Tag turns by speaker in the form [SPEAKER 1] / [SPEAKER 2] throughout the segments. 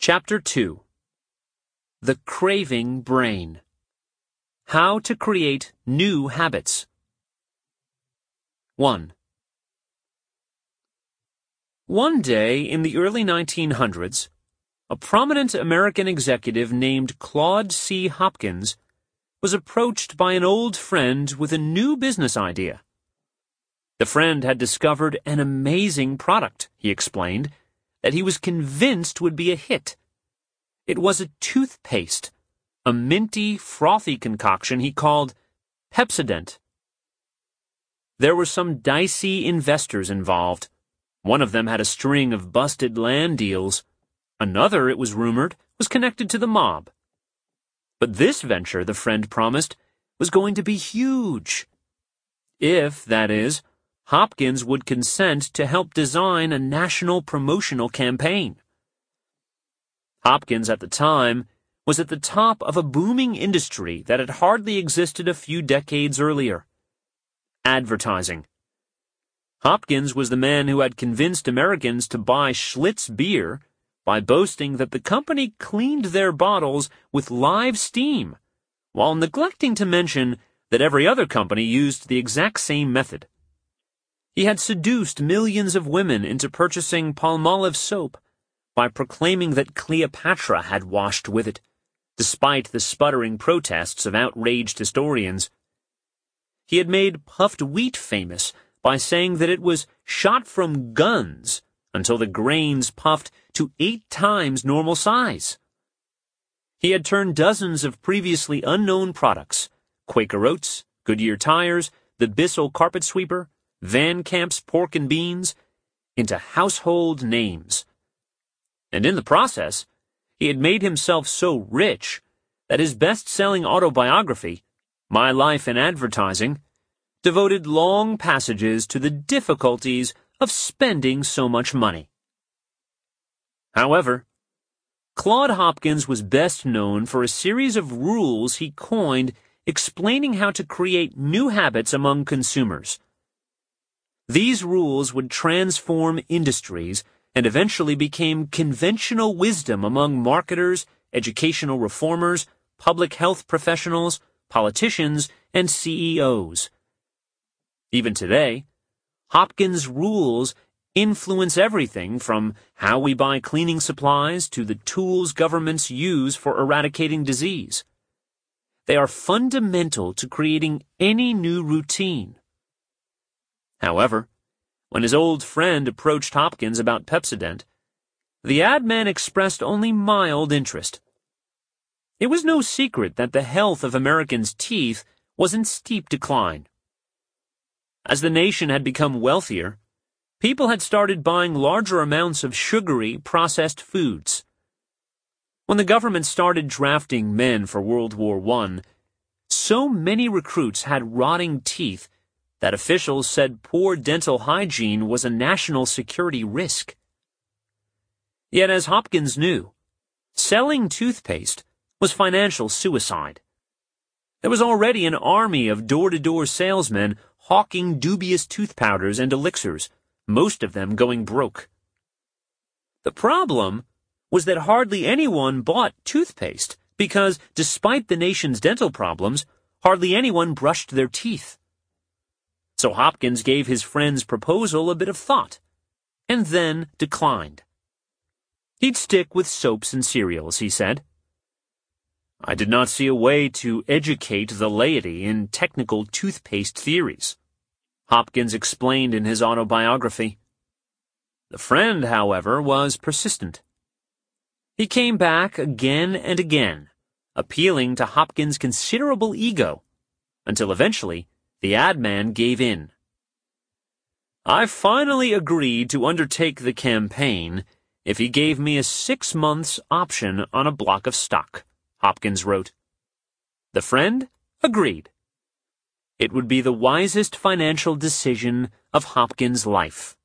[SPEAKER 1] Chapter 2. The Craving Brain. How to Create New Habits. 1. One day in the early 1900s, a prominent American executive named Claude C. Hopkins was approached by an old friend with a new business idea. The friend had discovered an amazing product, he explained, that he was convinced would be a hit. It was a toothpaste, a minty, frothy concoction he called Pepsodent. There were some dicey investors involved. One of them had a string of busted land deals. Another, it was rumored, was connected to the mob. But this venture, the friend promised, was going to be huge. If, that is, Hopkins would consent to help design a national promotional campaign. Hopkins, at the time, was at the top of a booming industry that had hardly existed a few decades earlier: advertising. Hopkins was the man who had convinced Americans to buy Schlitz beer by boasting that the company cleaned their bottles with live steam, while neglecting to mention that every other company used the exact same method. He had seduced millions of women into purchasing Palmolive soap by proclaiming that Cleopatra had washed with it, despite the sputtering protests of outraged historians. He had made puffed wheat famous by saying that it was shot from guns until the grains puffed to 8 times normal size. He had turned dozens of previously unknown products, Quaker Oats, Goodyear tires, the Bissell carpet sweeper, Van Camp's pork and beans, into household names. And in the process, he had made himself so rich that his best-selling autobiography, My Life in Advertising, devoted long passages to the difficulties of spending so much money. However, Claude Hopkins was best known for a series of rules he coined explaining how to create new habits among consumers. These rules would transform industries and eventually became conventional wisdom among marketers, educational reformers, public health professionals, politicians, and CEOs. Even today, Hopkins' rules influence everything from how we buy cleaning supplies to the tools governments use for eradicating disease. They are fundamental to creating any new routine. However, when his old friend approached Hopkins about Pepsodent, the ad man expressed only mild interest. It was no secret that the health of Americans' teeth was in steep decline. As the nation had become wealthier, people had started buying larger amounts of sugary, processed foods. When the government started drafting men for World War I, so many recruits had rotting teeth that officials said poor dental hygiene was a national security risk. Yet, as Hopkins knew, selling toothpaste was financial suicide. There was already an army of door-to-door salesmen hawking dubious tooth powders and elixirs, most of them going broke. The problem was that hardly anyone bought toothpaste because, despite the nation's dental problems, hardly anyone brushed their teeth. So Hopkins gave his friend's proposal a bit of thought, and then declined. He'd stick with soaps and cereals, he said. I did not see a way to educate the laity in technical toothpaste theories, Hopkins explained in his autobiography. The friend, however, was persistent. He came back again and again, appealing to Hopkins' considerable ego, until eventually the ad man gave in. I finally agreed to undertake the campaign if he gave me a 6 months option on a block of stock, Hopkins wrote. The friend agreed. It would be the wisest financial decision of Hopkins' life.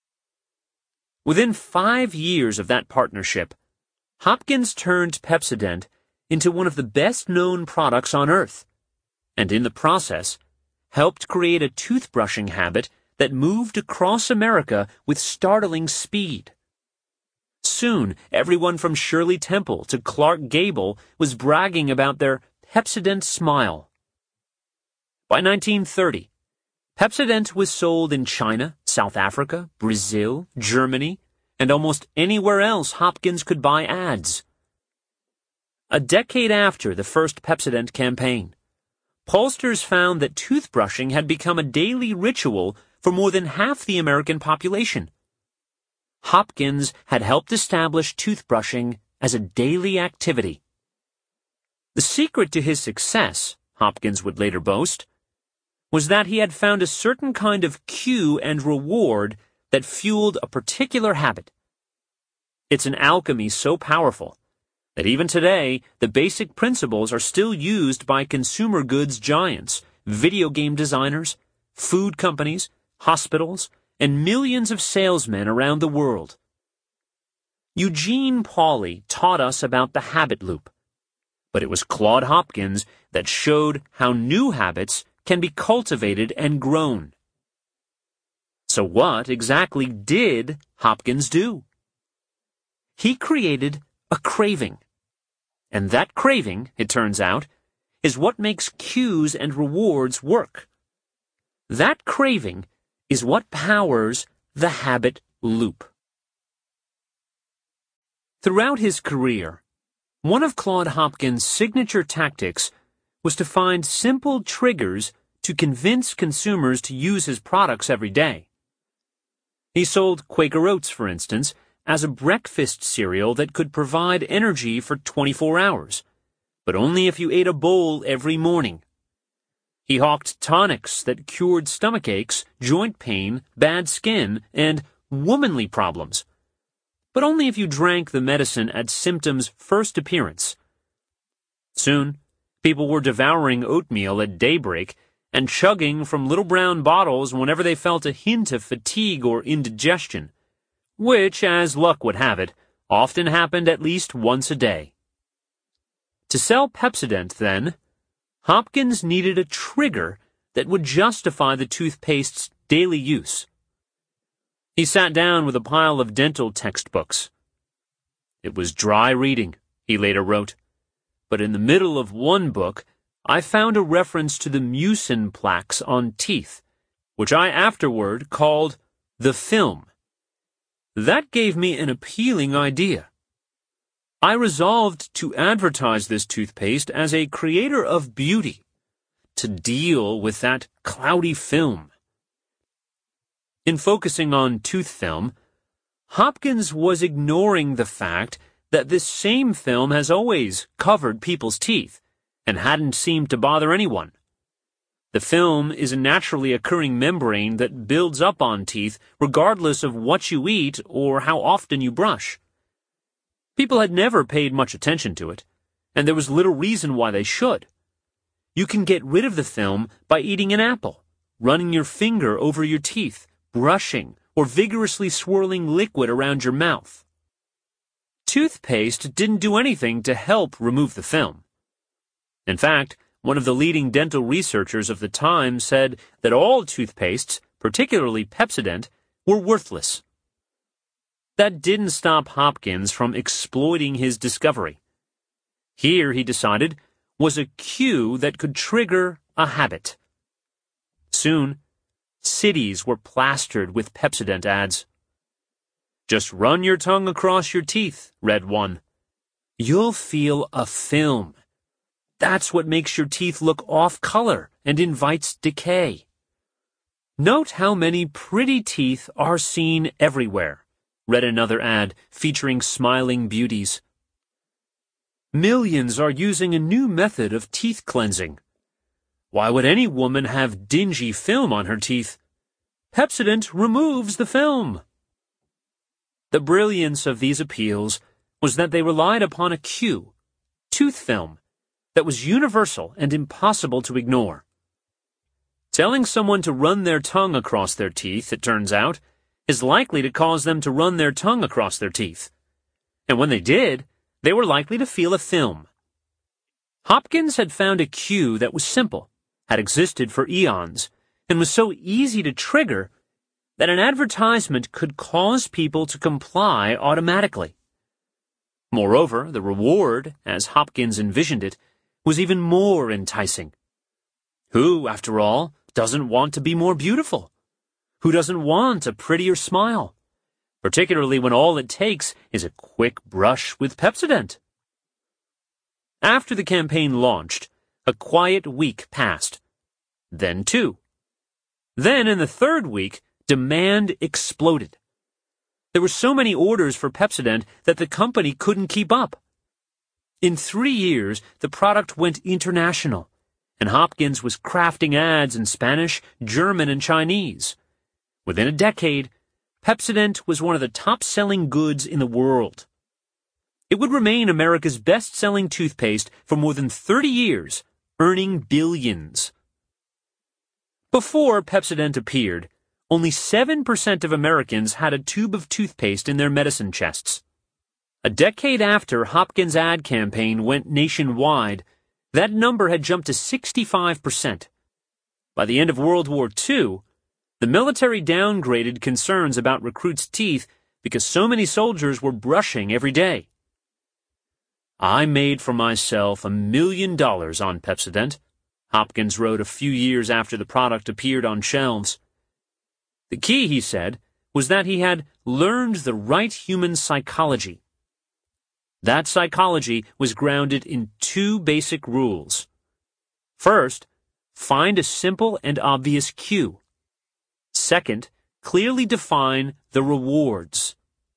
[SPEAKER 1] Within 5 years of that partnership, Hopkins turned Pepsodent into one of the best-known products on Earth, and in the process, helped create a toothbrushing habit that moved across America with startling speed. Soon, everyone from Shirley Temple to Clark Gable was bragging about their Pepsodent Smile. By 1930, Pepsodent was sold in China, South Africa, Brazil, Germany, and almost anywhere else Hopkins could buy ads. A decade after the first Pepsodent campaign, pollsters found that toothbrushing had become a daily ritual for more than half the American population. Hopkins had helped establish toothbrushing as a daily activity. The secret to his success, Hopkins would later boast, was that he had found a certain kind of cue and reward that fueled a particular habit. It's an alchemy so powerful that even today, the basic principles are still used by consumer goods giants, video game designers, food companies, hospitals, and millions of salesmen around the world. Eugene Pauly taught us about the habit loop, but it was Claude Hopkins that showed how new habits can be cultivated and grown. So what exactly did Hopkins do? He created a craving. And that craving, it turns out, is what makes cues and rewards work. That craving is what powers the habit loop. Throughout his career, one of Claude Hopkins' signature tactics was to find simple triggers to convince consumers to use his products every day. He sold Quaker Oats, for instance, as a breakfast cereal that could provide energy for 24 hours, but only if you ate a bowl every morning. He hawked tonics that cured stomach aches, joint pain, bad skin, and womanly problems, but only if you drank the medicine at symptoms' first appearance. Soon, people were devouring oatmeal at daybreak and chugging from little brown bottles whenever they felt a hint of fatigue or indigestion, which, as luck would have it, often happened at least once a day. To sell Pepsodent, then, Hopkins needed a trigger that would justify the toothpaste's daily use. He sat down with a pile of dental textbooks. It was dry reading, he later wrote, but in the middle of one book, I found a reference to the mucin plaques on teeth, which I afterward called the film. That gave me an appealing idea. I resolved to advertise this toothpaste as a creator of beauty, to deal with that cloudy film. In focusing on tooth film, Hopkins was ignoring the fact that this same film has always covered people's teeth and hadn't seemed to bother anyone. The film is a naturally occurring membrane that builds up on teeth regardless of what you eat or how often you brush. People had never paid much attention to it, and there was little reason why they should. You can get rid of the film by eating an apple, running your finger over your teeth, brushing, or vigorously swirling liquid around your mouth. Toothpaste didn't do anything to help remove the film. In fact, one of the leading dental researchers of the time said that all toothpastes, particularly Pepsodent, were worthless. That didn't stop Hopkins from exploiting his discovery. Here, he decided, was a cue that could trigger a habit. Soon, cities were plastered with Pepsodent ads. "Just run your tongue across your teeth," read one. "You'll feel a film. That's what makes your teeth look off-color and invites decay. Note how many pretty teeth are seen everywhere," read another ad featuring smiling beauties. "Millions are using a new method of teeth cleansing. Why would any woman have dingy film on her teeth? Pepsodent removes the film." The brilliance of these appeals was that they relied upon a cue, tooth film, that was universal and impossible to ignore. Telling someone to run their tongue across their teeth, it turns out, is likely to cause them to run their tongue across their teeth. And when they did, they were likely to feel a film. Hopkins had found a cue that was simple, had existed for eons, and was so easy to trigger that an advertisement could cause people to comply automatically. Moreover, the reward, as Hopkins envisioned it, was even more enticing. Who, after all, doesn't want to be more beautiful? Who doesn't want a prettier smile? Particularly when all it takes is a quick brush with Pepsodent. After the campaign launched, a quiet week passed. Then 2. Then, in the 3rd week, demand exploded. There were so many orders for Pepsodent that the company couldn't keep up. In 3 years, the product went international, and Hopkins was crafting ads in Spanish, German, and Chinese. Within a decade, Pepsodent was one of the top-selling goods in the world. It would remain America's best-selling toothpaste for more than 30 years, earning billions. Before Pepsodent appeared, only 7% of Americans had a tube of toothpaste in their medicine chests. A decade after Hopkins' ad campaign went nationwide, that number had jumped to 65%. By the end of World War II, the military downgraded concerns about recruits' teeth because so many soldiers were brushing every day. I made for myself $1 million on Pepsodent, Hopkins wrote a few years after the product appeared on shelves. The key, he said, was that he had learned the right human psychology. That psychology was grounded in 2 basic rules. First, find a simple and obvious cue. Second, clearly define the rewards.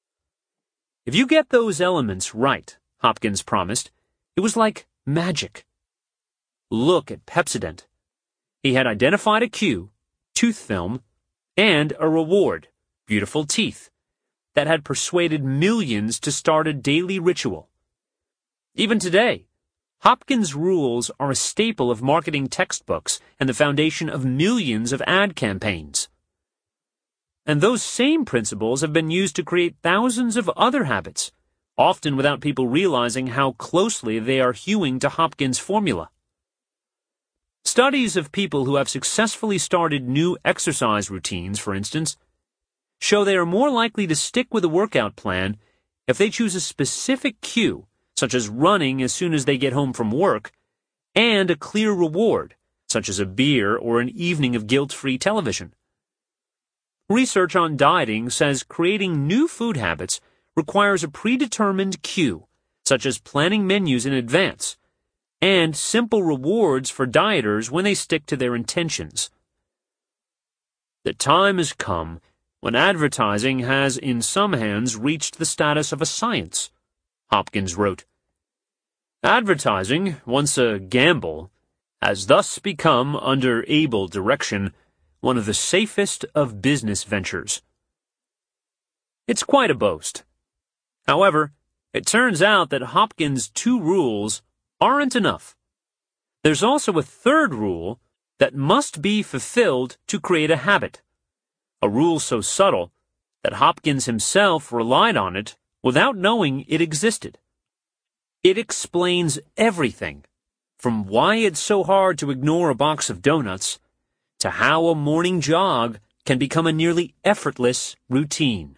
[SPEAKER 1] If you get those elements right, Hopkins promised, it was like magic. Look at Pepsodent. He had identified a cue, tooth film, and a reward, beautiful teeth, that had persuaded millions to start a daily ritual. Even today, Hopkins' rules are a staple of marketing textbooks and the foundation of millions of ad campaigns. And those same principles have been used to create thousands of other habits, often without people realizing how closely they are hewing to Hopkins' formula. Studies of people who have successfully started new exercise routines, for instance, show they are more likely to stick with a workout plan if they choose a specific cue, such as running as soon as they get home from work, and a clear reward, such as a beer or an evening of guilt-free television. Research on dieting says creating new food habits requires a predetermined cue, such as planning menus in advance, and simple rewards for dieters when they stick to their intentions. The time has come when advertising has, in some hands, reached the status of a science, Hopkins wrote. Advertising, once a gamble, has thus become, under able direction, one of the safest of business ventures. It's quite a boast. However, it turns out that Hopkins' 2 rules aren't enough. There's also a 3rd rule that must be fulfilled to create a habit, a rule so subtle that Hopkins himself relied on it without knowing it existed. It explains everything, from why it's so hard to ignore a box of donuts to how a morning jog can become a nearly effortless routine.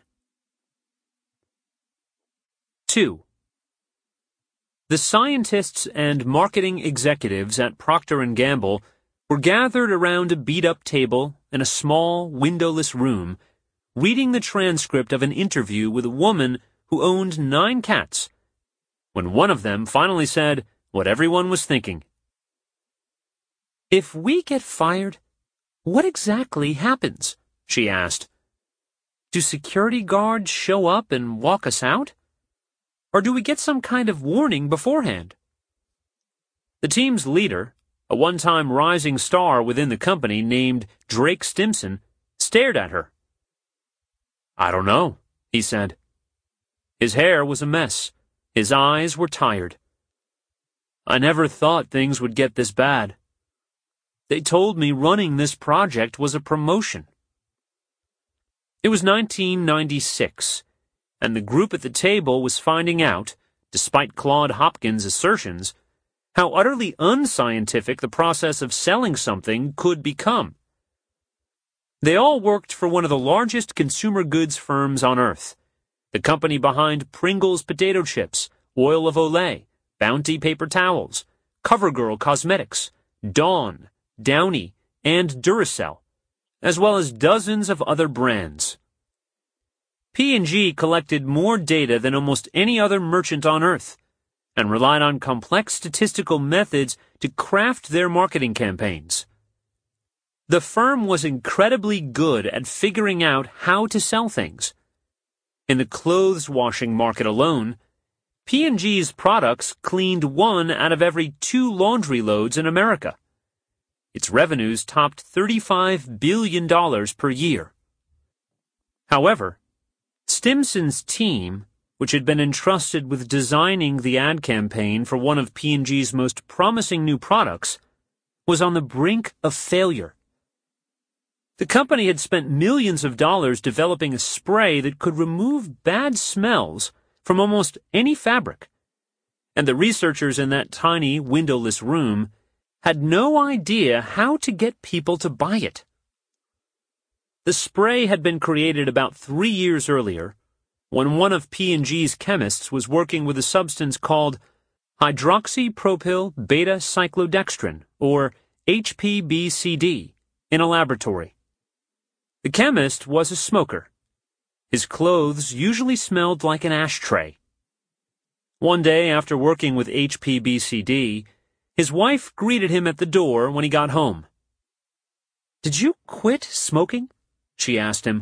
[SPEAKER 1] 2. The scientists and marketing executives at Procter & Gamble were gathered around a beat-up table in a small, windowless room, reading the transcript of an interview with a woman who owned 9 cats, when one of them finally said what everyone was thinking. "If we get fired, what exactly happens?" she asked. "Do security guards show up and walk us out? Or do we get some kind of warning beforehand?" The team's leader, a one-time rising star within the company named Drake Stimson, stared at her. "I don't know," he said. His hair was a mess. His eyes were tired. "I never thought things would get this bad. They told me running this project was a promotion." It was 1996, and the group at the table was finding out, despite Claude Hopkins' assertions, how utterly unscientific the process of selling something could become. They all worked for one of the largest consumer goods firms on earth, the company behind Pringles potato chips, Oil of Olay, Bounty paper towels, CoverGirl Cosmetics, Dawn, Downy, and Duracell, as well as dozens of other brands. P&G collected more data than almost any other merchant on earth and relied on complex statistical methods to craft their marketing campaigns. The firm was incredibly good at figuring out how to sell things. In the clothes washing market alone, P&G's products cleaned 1 out of every 2 laundry loads in America. Its revenues topped $35 billion per year. However, Stimson's team, which had been entrusted with designing the ad campaign for one of P&G's most promising new products, was on the brink of failure. The company had spent millions of dollars developing a spray that could remove bad smells from almost any fabric, and the researchers in that tiny, windowless room had no idea how to get people to buy it. The spray had been created about 3 years earlier, when one of P&G's chemists was working with a substance called hydroxypropyl beta-cyclodextrin, or HPBCD, in a laboratory. The chemist was a smoker. His clothes usually smelled like an ashtray. One day, after working with HPBCD, his wife greeted him at the door when he got home. "Did you quit smoking?" she asked him.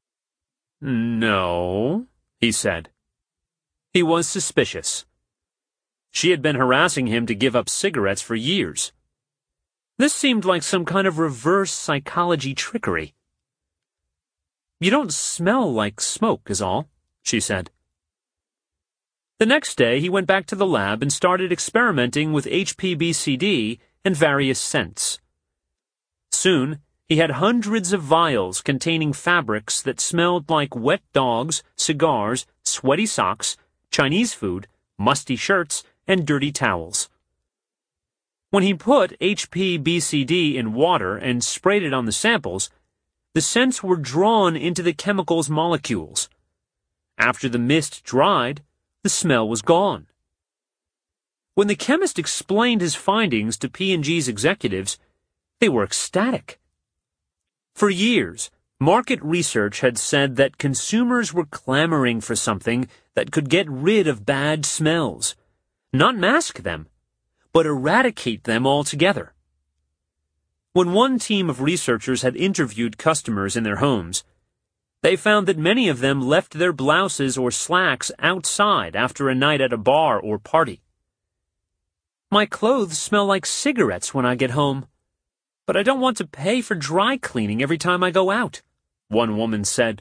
[SPEAKER 1] "No," he said. He was suspicious. She had been harassing him to give up cigarettes for years. This seemed like some kind of reverse psychology trickery. "You don't smell like smoke, is all," she said. The next day, he went back to the lab and started experimenting with HPBCD and various scents. Soon, he had hundreds of vials containing fabrics that smelled like wet dogs, cigars, sweaty socks, Chinese food, musty shirts, and dirty towels. When he put HPBCD in water and sprayed it on the samples, the scents were drawn into the chemical's molecules. After the mist dried, the smell was gone. When the chemist explained his findings to P&G's executives, they were ecstatic. For years, market research had said that consumers were clamoring for something that could get rid of bad smells, not mask them, but eradicate them altogether. When one team of researchers had interviewed customers in their homes, they found that many of them left their blouses or slacks outside after a night at a bar or party. "My clothes smell like cigarettes when I get home, but I don't want to pay for dry cleaning every time I go out," one woman said.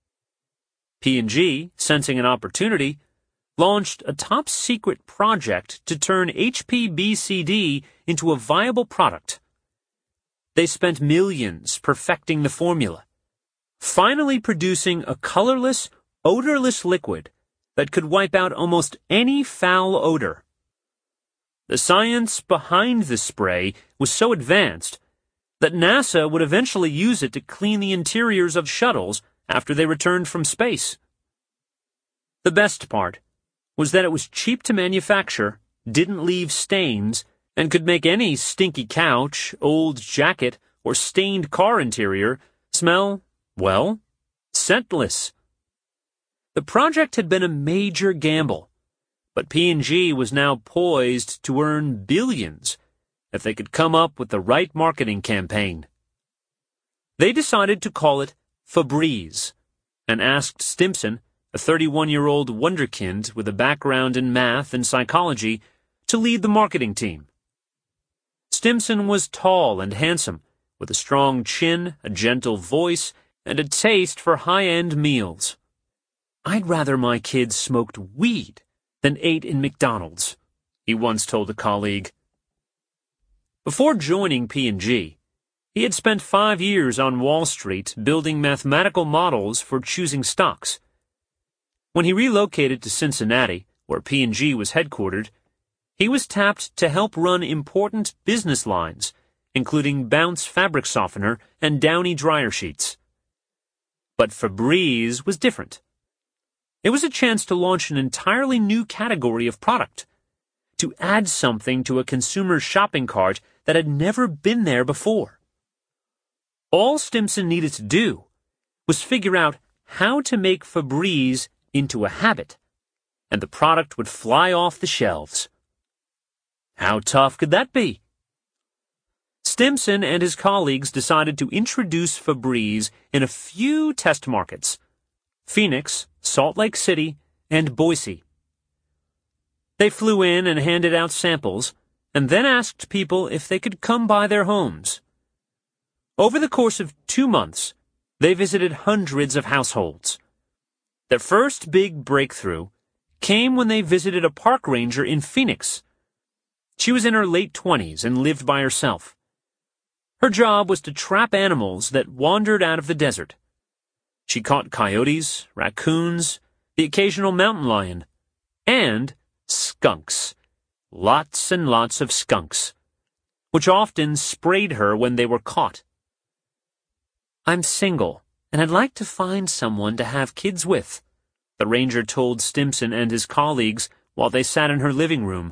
[SPEAKER 1] P&G, sensing an opportunity, launched a top-secret project to turn HPBCD into a viable product. They spent millions perfecting the formula, finally producing a colorless, odorless liquid that could wipe out almost any foul odor. The science behind the spray was so advanced that NASA would eventually use it to clean the interiors of shuttles after they returned from space. The best part was that it was cheap to manufacture, didn't leave stains, and could make any stinky couch, old jacket, or stained car interior smell, well, scentless. The project had been a major gamble, but P&G was now poised to earn billions if they could come up with the right marketing campaign. They decided to call it Febreze and asked Stimson, a 31-year-old wunderkind with a background in math and psychology, to lead the marketing team. Stimson was tall and handsome, with a strong chin, a gentle voice, and a taste for high-end meals. "I'd rather my kids smoked weed than ate in McDonald's," he once told a colleague. Before joining P&G, he had spent 5 years on Wall Street building mathematical models for choosing stocks. When he relocated to Cincinnati, where P&G was headquartered, he was tapped to help run important business lines including Bounce fabric softener and Downy dryer sheets. But Febreze was different. It was a chance to launch an entirely new category of product, to add something to a consumer's shopping cart that had never been there before. All Stimson needed to do was figure out how to make Febreze into a habit, and the product would fly off the shelves. How tough could that be? Stimson and his colleagues decided to introduce Febreze in a few test markets: Phoenix, Salt Lake City, and Boise. They flew in and handed out samples, and then asked people if they could come by their homes. Over the course of 2 months, they visited hundreds of households. Their first big breakthrough came when they visited a park ranger in Phoenix. She was in her late 20s and lived by herself. Her job was to trap animals that wandered out of the desert. She caught coyotes, raccoons, the occasional mountain lion, and skunks. Lots and lots of skunks, which often sprayed her when they were caught. "I'm single, and I'd like to find someone to have kids with," the ranger told Stimson and his colleagues while they sat in her living room.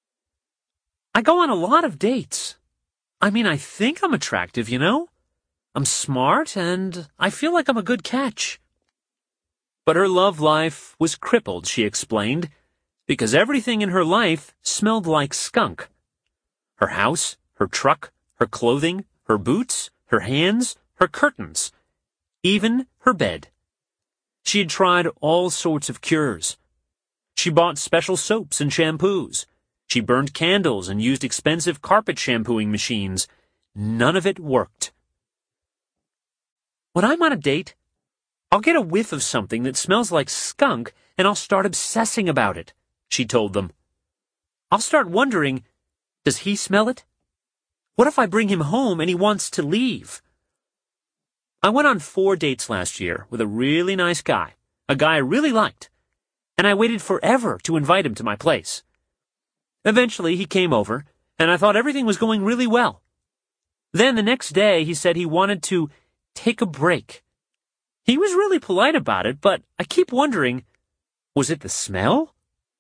[SPEAKER 1] "I go on a lot of dates. I think I'm attractive, you know? I'm smart, and I feel like I'm a good catch." But her love life was crippled, she explained, because everything in her life smelled like skunk. Her house, her truck, her clothing, her boots, her hands, her curtains, even her bed. She had tried all sorts of cures. She bought special soaps and shampoos. She burned candles and used expensive carpet shampooing machines. None of it worked. "When I'm on a date, I'll get a whiff of something that smells like skunk and I'll start obsessing about it," she told them. "I'll start wondering, does he smell it? What if I bring him home and he wants to leave?" "I went on 4 dates last year with a really nice guy, a guy I really liked, and I waited forever to invite him to my place. Eventually, he came over, and I thought everything was going really well. Then the next day, he said he wanted to take a break. He was really polite about it, but I keep wondering, was it the smell?"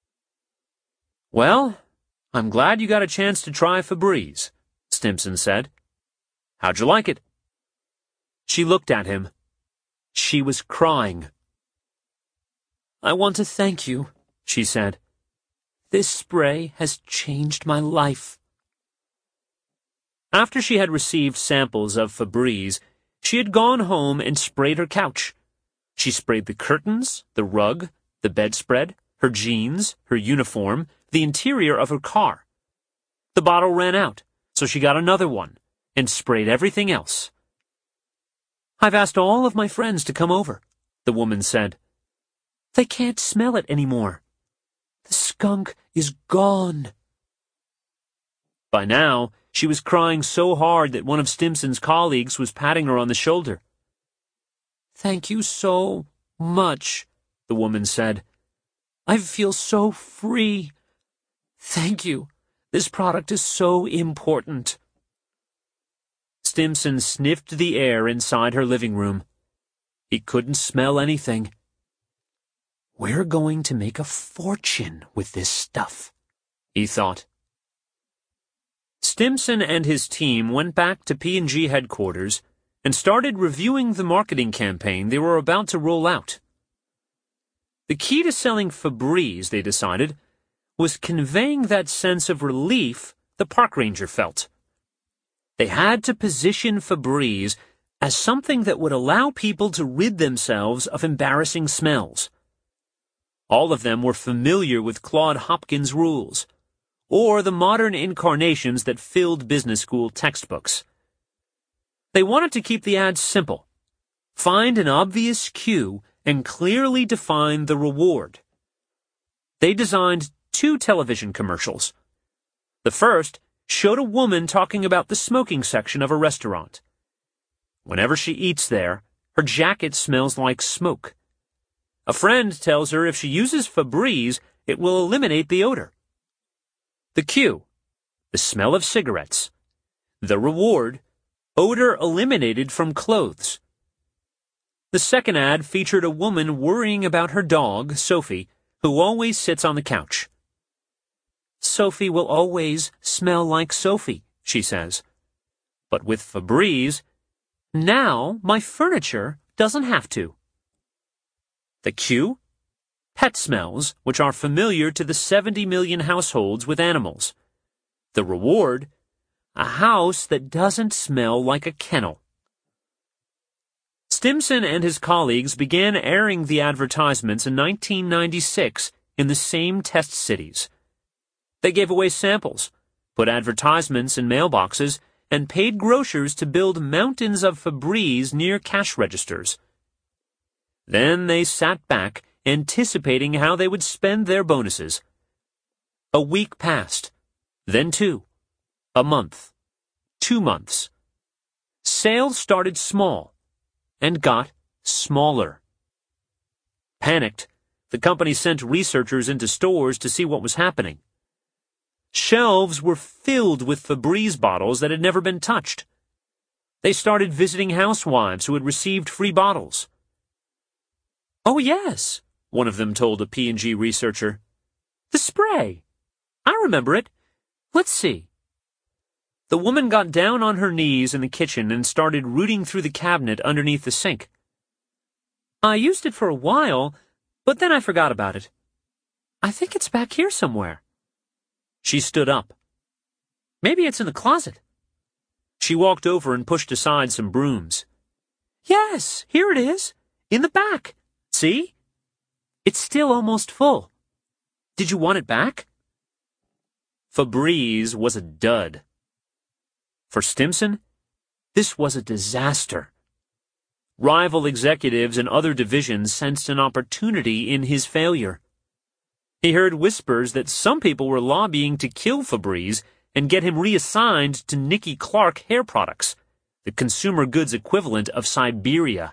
[SPEAKER 1] "Well, I'm glad you got a chance to try Febreze," Stimson said. "How'd you like it?" She looked at him. She was crying. "I want to thank you," she said. "This spray has changed my life." After she had received samples of Febreze, she had gone home and sprayed her couch. She sprayed the curtains, the rug, the bedspread, her jeans, her uniform, the interior of her car. The bottle ran out, so she got another one and sprayed everything else. "I've asked all of my friends to come over," the woman said. "They can't smell it anymore. The skunk is gone." By now, she was crying so hard that one of Stimson's colleagues was patting her on the shoulder. "Thank you so much," the woman said. "I feel so free. Thank you. This product is so important." Stimson sniffed the air inside her living room. He couldn't smell anything. "We're going to make a fortune with this stuff," he thought. Stimson and his team went back to P&G headquarters and started reviewing the marketing campaign they were about to roll out. The key to selling Febreze, they decided, was conveying that sense of relief the park ranger felt. They had to position Febreze as something that would allow people to rid themselves of embarrassing smells. All of them were familiar with Claude Hopkins' rules, or the modern incarnations that filled business school textbooks. They wanted to keep the ads simple. Find an obvious cue and clearly define the reward. They designed 2 television commercials. The first showed a woman talking about the smoking section of a restaurant. Whenever she eats there, her jacket smells like smoke. A friend tells her if she uses Febreze, it will eliminate the odor. The cue: the smell of cigarettes. The reward: odor eliminated from clothes. The second ad featured a woman worrying about her dog, Sophie, who always sits on the couch. Sophie will always smell like Sophie, she says. But with Febreze, now my furniture doesn't have to. The cue? Pet smells, which are familiar to the 70 million households with animals. The reward? A house that doesn't smell like a kennel. Stimson and his colleagues began airing the advertisements in 1996 in the same test cities. They gave away samples, put advertisements in mailboxes, and paid grocers to build mountains of Febreze near cash registers. Then they sat back, anticipating how they would spend their bonuses. A week passed, then 2, a month, 2 months. Sales started small and got smaller. Panicked, the company sent researchers into stores to see what was happening. Shelves were filled with Febreze bottles that had never been touched. They started visiting housewives who had received free bottles. "Oh yes," one of them told a P&G researcher. "The spray. I remember it. Let's see." The woman got down on her knees in the kitchen and started rooting through the cabinet underneath the sink. "I used it for a while, but then I forgot about it. I think it's back here somewhere." She stood up. "Maybe it's in the closet." She walked over and pushed aside some brooms. "Yes, here it is, in the back. See? It's still almost full. Did you want it back?" Febreze was a dud. For Stimson, this was a disaster. Rival executives in other divisions sensed an opportunity in his failure. He heard whispers that some people were lobbying to kill Febreze and get him reassigned to Nicky Clark Hair Products, the consumer goods equivalent of Siberia.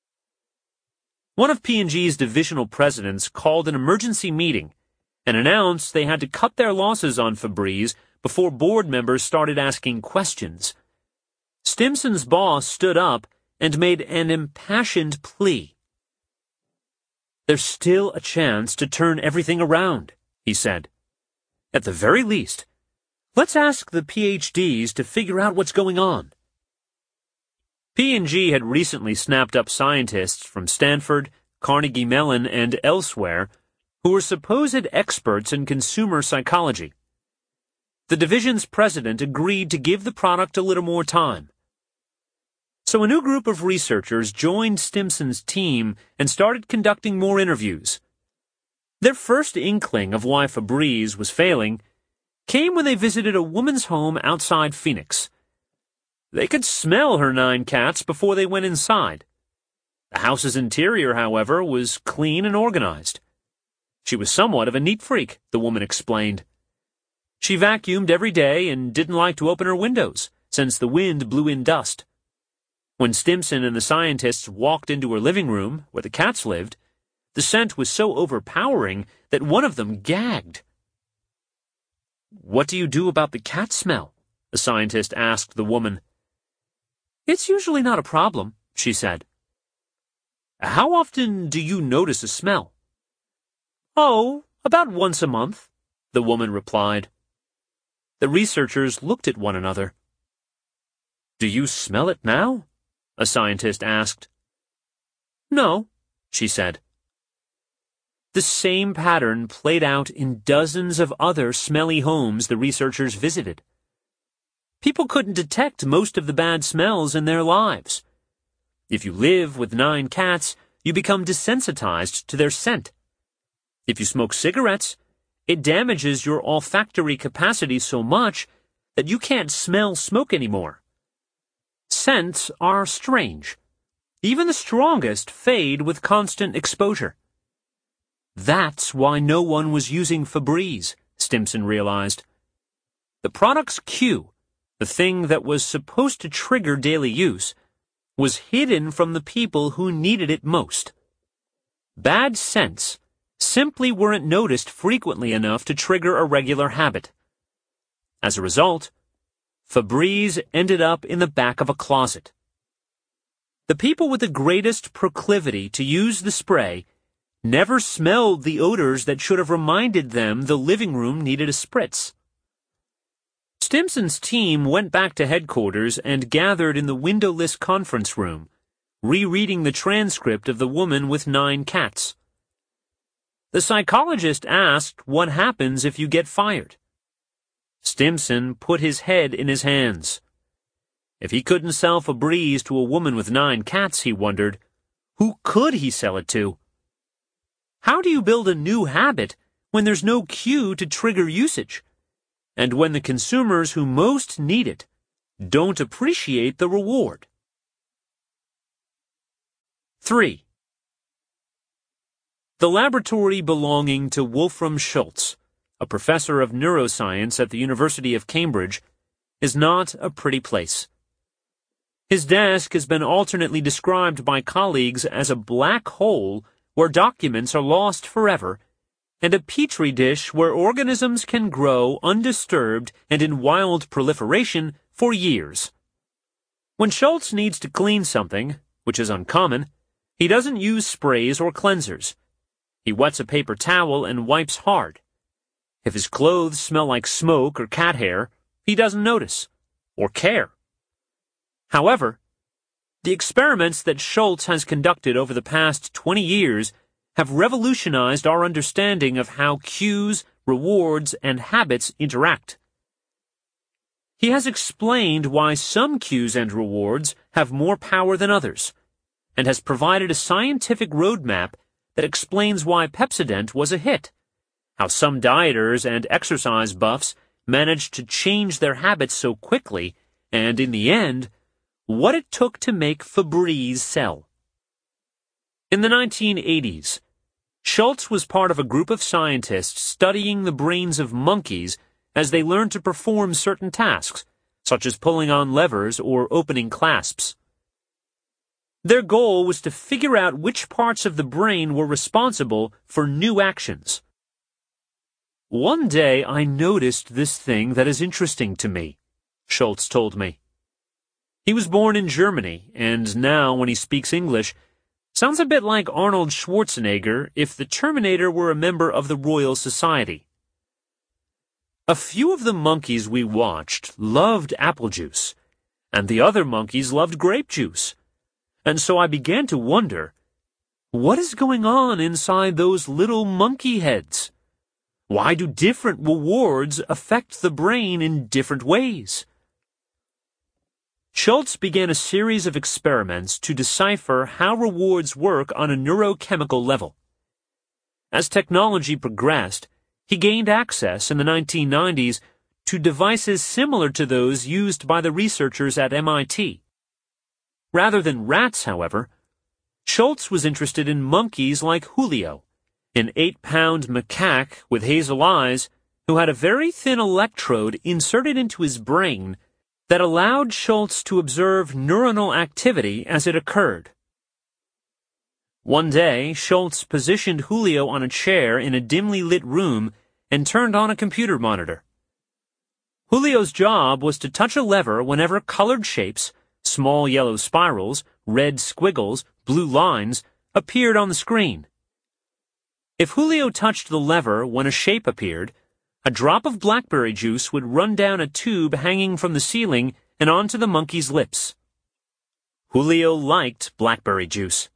[SPEAKER 1] One of P&G's divisional presidents called an emergency meeting and announced they had to cut their losses on Febreze before board members started asking questions. Stimson's boss stood up and made an impassioned plea. "There's still a chance to turn everything around," he said. "At the very least, let's ask the PhDs to figure out what's going on." P&G had recently snapped up scientists from Stanford, Carnegie Mellon, and elsewhere who were supposed experts in consumer psychology. The division's president agreed to give the product a little more time. So a new group of researchers joined Stimson's team and started conducting more interviews. Their first inkling of why Febreze was failing came when they visited a woman's home outside Phoenix. They could smell her 9 cats before they went inside. The house's interior, however, was clean and organized. She was somewhat of a neat freak, the woman explained. She vacuumed every day and didn't like to open her windows, since the wind blew in dust. When Stimson and the scientists walked into her living room, where the cats lived, the scent was so overpowering that one of them gagged. "What do you do about the cat smell?" the scientist asked the woman. "It's usually not a problem," she said. "How often do you notice a smell?" "Oh, about once a month," the woman replied. The researchers looked at one another. "Do you smell it now?" a scientist asked. "No," she said. The same pattern played out in dozens of other smelly homes the researchers visited. People couldn't detect most of the bad smells in their lives. If you live with 9 cats, you become desensitized to their scent. If you smoke cigarettes, it damages your olfactory capacity so much that you can't smell smoke anymore. Scents are strange. Even the strongest fade with constant exposure. That's why no one was using Febreze, Stimson realized. The product's cue, the thing that was supposed to trigger daily use, was hidden from the people who needed it most. Bad scents simply weren't noticed frequently enough to trigger a regular habit. As a result, Febreze ended up in the back of a closet. The people with the greatest proclivity to use the spray never smelled the odors that should have reminded them the living room needed a spritz. Stimson's team went back to headquarters and gathered in the windowless conference room, rereading the transcript of The Woman with 9 Cats. The psychologist asked what happens if you get fired. Stimson put his head in his hands. If he couldn't sell Febreze to a woman with 9 cats, he wondered, who could he sell it to? How do you build a new habit when there's no cue to trigger usage, and when the consumers who most need it don't appreciate the reward? 3. The laboratory belonging to Wolfram Schultz, a professor of neuroscience at the University of Cambridge, is not a pretty place. His desk has been alternately described by colleagues as a black hole where documents are lost forever, and a petri dish where organisms can grow undisturbed and in wild proliferation for years. When Schultz needs to clean something, which is uncommon, he doesn't use sprays or cleansers. He wets a paper towel and wipes hard. If his clothes smell like smoke or cat hair, he doesn't notice or care. However, the experiments that Schultz has conducted over the past 20 years have revolutionized our understanding of how cues, rewards, and habits interact. He has explained why some cues and rewards have more power than others, and has provided a scientific roadmap that explains why Pepsodent was a hit, how some dieters and exercise buffs managed to change their habits so quickly, and in the end, what it took to make Febreze sell. In the 1980s, Schultz was part of a group of scientists studying the brains of monkeys as they learned to perform certain tasks, such as pulling on levers or opening clasps. Their goal was to figure out which parts of the brain were responsible for new actions. One day I noticed this thing that is interesting to me, Schultz told me. He was born in Germany, and now, when he speaks English, sounds a bit like Arnold Schwarzenegger if the Terminator were a member of the Royal Society. A few of the monkeys we watched loved apple juice, and the other monkeys loved grape juice. And so I began to wonder, what is going on inside those little monkey heads? Why do different rewards affect the brain in different ways? Schultz began a series of experiments to decipher how rewards work on a neurochemical level. As technology progressed, he gained access in the 1990s to devices similar to those used by the researchers at MIT. Rather than rats, however, Schultz was interested in monkeys like Julio, an 8-pound macaque with hazel eyes who had a very thin electrode inserted into his brain that allowed Schultz to observe neuronal activity as it occurred. One day, Schultz positioned Julio on a chair in a dimly lit room and turned on a computer monitor. Julio's job was to touch a lever whenever colored shapes, small yellow spirals, red squiggles, blue lines, appeared on the screen. If Julio touched the lever when a shape appeared, a drop of blackberry juice would run down a tube hanging from the ceiling and onto the monkey's lips. Julio liked blackberry juice.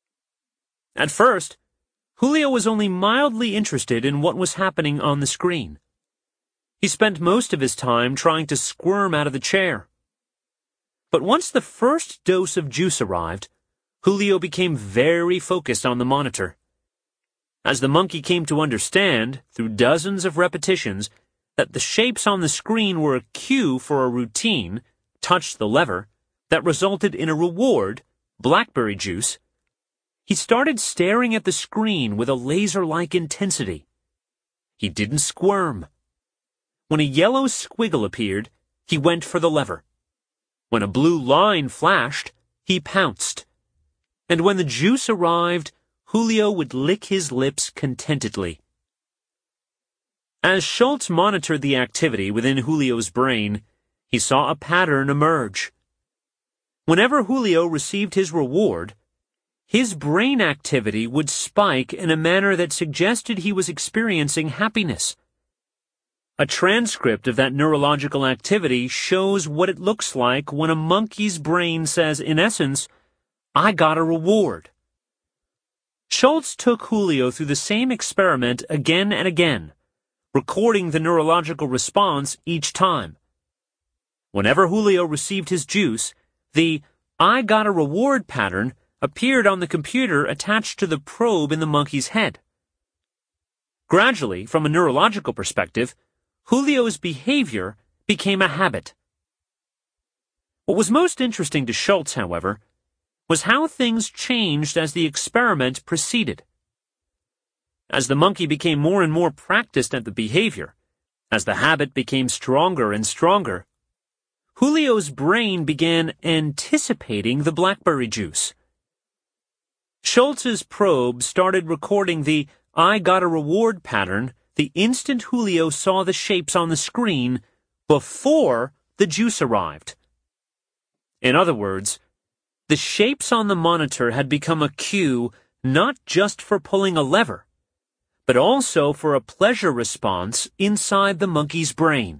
[SPEAKER 1] At first, Julio was only mildly interested in what was happening on the screen. He spent most of his time trying to squirm out of the chair. But once the first dose of juice arrived, Julio became very focused on the monitor. As the monkey came to understand, through dozens of repetitions, that the shapes on the screen were a cue for a routine, touch the lever, that resulted in a reward, blackberry juice, he started staring at the screen with a laser-like intensity. He didn't squirm. When a yellow squiggle appeared, he went for the lever. When a blue line flashed, he pounced. And when the juice arrived, Julio would lick his lips contentedly. As Schultz monitored the activity within Julio's brain, he saw a pattern emerge. Whenever Julio received his reward, his brain activity would spike in a manner that suggested he was experiencing happiness. A transcript of that neurological activity shows what it looks like when a monkey's brain says, in essence, "I got a reward." Schultz took Julio through the same experiment again and again, recording the neurological response each time. Whenever Julio received his juice, the "I got a reward" pattern appeared on the computer attached to the probe in the monkey's head. Gradually, from a neurological perspective, Julio's behavior became a habit. What was most interesting to Schultz, however, was how things changed as the experiment proceeded. As the monkey became more and more practiced at the behavior, as the habit became stronger and stronger, Julio's brain began anticipating the blackberry juice. Schultz's probe started recording the "I got a reward" pattern the instant Julio saw the shapes on the screen before the juice arrived. In other words, the shapes on the monitor had become a cue not just for pulling a lever, but also for a pleasure response inside the monkey's brain.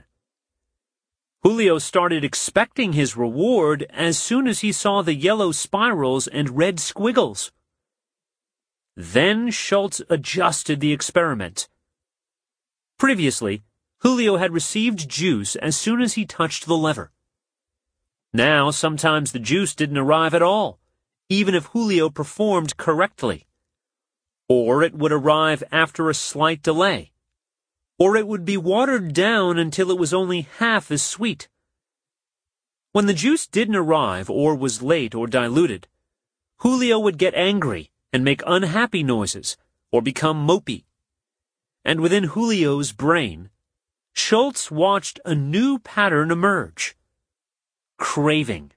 [SPEAKER 1] Julio started expecting his reward as soon as he saw the yellow spirals and red squiggles. Then Schultz adjusted the experiment. Previously, Julio had received juice as soon as he touched the lever. Now, sometimes the juice didn't arrive at all, even if Julio performed correctly. Or it would arrive after a slight delay. Or it would be watered down until it was only half as sweet. When the juice didn't arrive or was late or diluted, Julio would get angry and make unhappy noises or become mopey. And within Julio's brain, Schultz watched a new pattern emerge. Craving.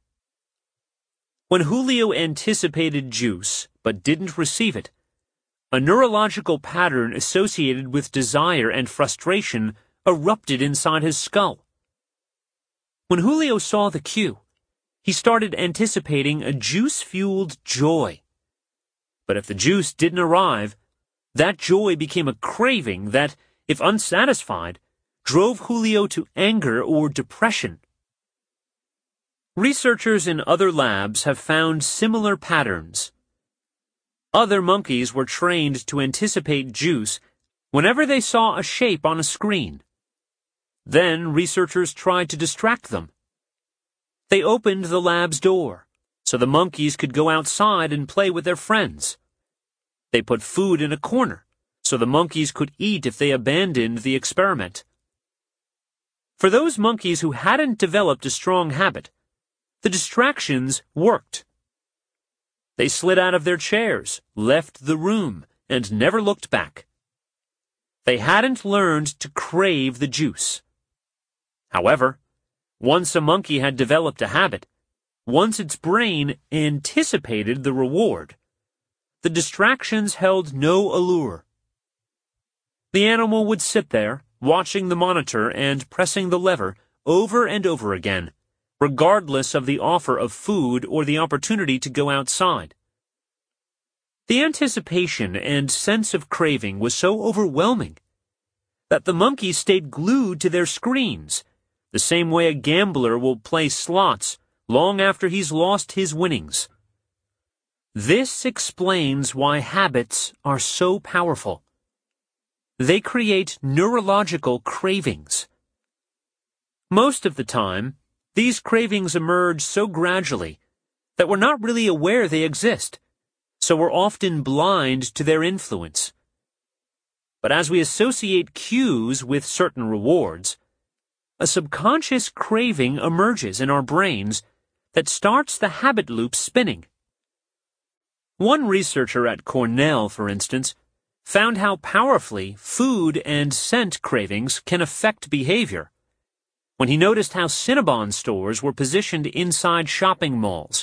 [SPEAKER 1] When Julio anticipated juice but didn't receive it, a neurological pattern associated with desire and frustration erupted inside his skull. When Julio saw the cue, he started anticipating a juice-fueled joy. But if the juice didn't arrive, that joy became a craving that, if unsatisfied, drove Julio to anger or depression. Researchers in other labs have found similar patterns. Other monkeys were trained to anticipate juice whenever they saw a shape on a screen. Then researchers tried to distract them. They opened the lab's door so the monkeys could go outside and play with their friends. They put food in a corner so the monkeys could eat if they abandoned the experiment. For those monkeys who hadn't developed a strong habit, the distractions worked. They slid out of their chairs, left the room, and never looked back. They hadn't learned to crave the juice. However, once a monkey had developed a habit, once its brain anticipated the reward, the distractions held no allure. The animal would sit there, watching the monitor and pressing the lever over and over again, regardless of the offer of food or the opportunity to go outside. The anticipation and sense of craving was so overwhelming that the monkeys stayed glued to their screens, the same way a gambler will play slots long after he's lost his winnings. This explains why habits are so powerful. They create neurological cravings. Most of the time, these cravings emerge so gradually that we're not really aware they exist, so we're often blind to their influence. But as we associate cues with certain rewards, a subconscious craving emerges in our brains that starts the habit loop spinning. One researcher at Cornell, for instance, found how powerfully food and scent cravings can affect behavior when he noticed how Cinnabon stores were positioned inside shopping malls.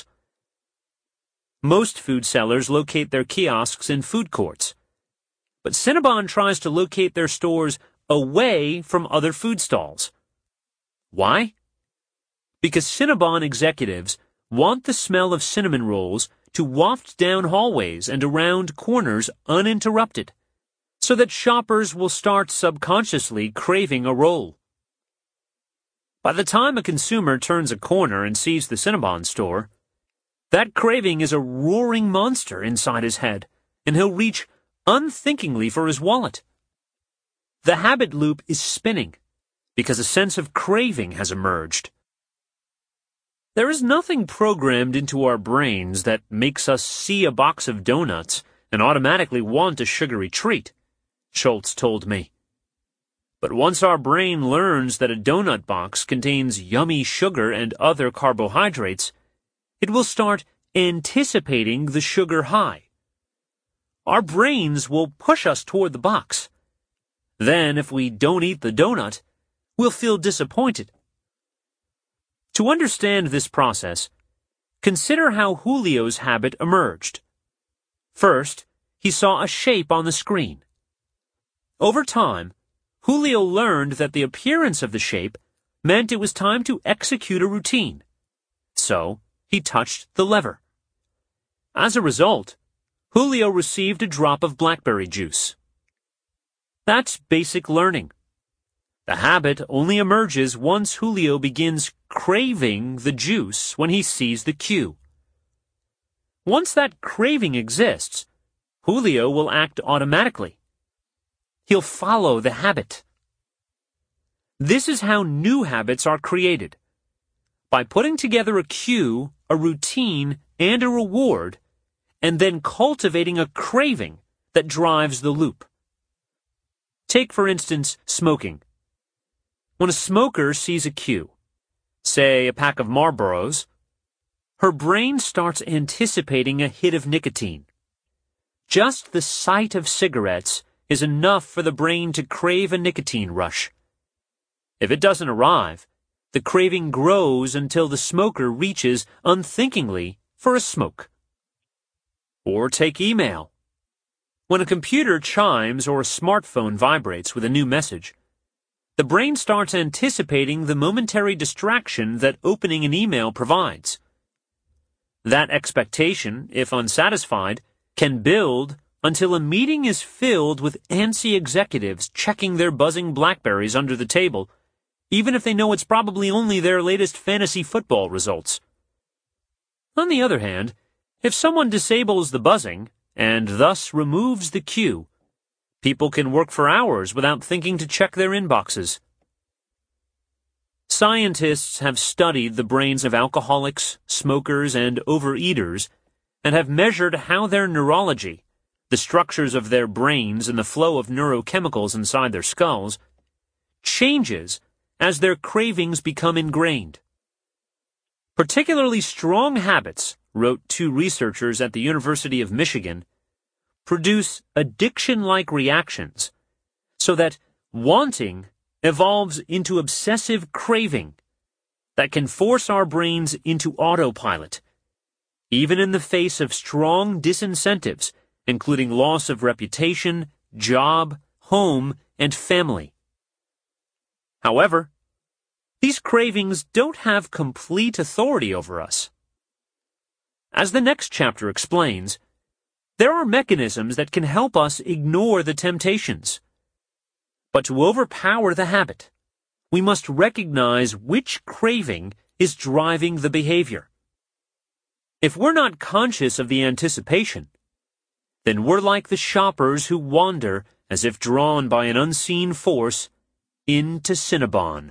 [SPEAKER 1] Most food sellers locate their kiosks in food courts, but Cinnabon tries to locate their stores away from other food stalls. Why? because Cinnabon executives want the smell of cinnamon rolls to waft down hallways and around corners uninterrupted, so that shoppers will start subconsciously craving a roll. By the time a consumer turns a corner and sees the Cinnabon store, that craving is a roaring monster inside his head, and he'll reach unthinkingly for his wallet. The habit loop is spinning because a sense of craving has emerged. There is nothing programmed into our brains that makes us see a box of donuts and automatically want a sugary treat, Schultz told me. But once our brain learns that a donut box contains yummy sugar and other carbohydrates, it will start anticipating the sugar high. Our brains will push us toward the box. Then, if we don't eat the donut, we'll feel disappointed. To understand this process, consider how Julio's habit emerged. First, he saw a shape on the screen. Over time, Julio learned that the appearance of the shape meant it was time to execute a routine. So, he touched the lever. As a result, Julio received a drop of blackberry juice. That's basic learning. The habit only emerges once Julio begins craving the juice when he sees the cue. Once that craving exists, Julio will act automatically. He'll follow the habit. This is how new habits are created. By putting together a cue, a routine, and a reward, and then cultivating a craving that drives the loop. Take, for instance, smoking. When a smoker sees a cue, say a pack of Marlboros, her brain starts anticipating a hit of nicotine. Just the sight of cigarettes is enough for the brain to crave a nicotine rush. If it doesn't arrive, the craving grows until the smoker reaches unthinkingly for a smoke. Or take email. When a computer chimes or a smartphone vibrates with a new message, the brain starts anticipating the momentary distraction that opening an email provides. That expectation, if unsatisfied, can build until a meeting is filled with antsy executives checking their buzzing BlackBerries under the table, even if they know it's probably only their latest fantasy football results. On the other hand, if someone disables the buzzing and thus removes the cue, people can work for hours without thinking to check their inboxes. Scientists have studied the brains of alcoholics, smokers, and overeaters, and have measured how their neurology, the structures of their brains and the flow of neurochemicals inside their skulls, changes as their cravings become ingrained. Particularly strong habits, wrote two researchers at the University of Michigan, produce addiction-like reactions, so that wanting evolves into obsessive craving that can force our brains into autopilot, even in the face of strong disincentives, including loss of reputation, job, home, and family. However, these cravings don't have complete authority over us. As the next chapter explains, there are mechanisms that can help us ignore the temptations. But to overpower the habit, we must recognize which craving is driving the behavior. If we're not conscious of the anticipation, then we're like the shoppers who wander, as if drawn by an unseen force, into Cinnabon.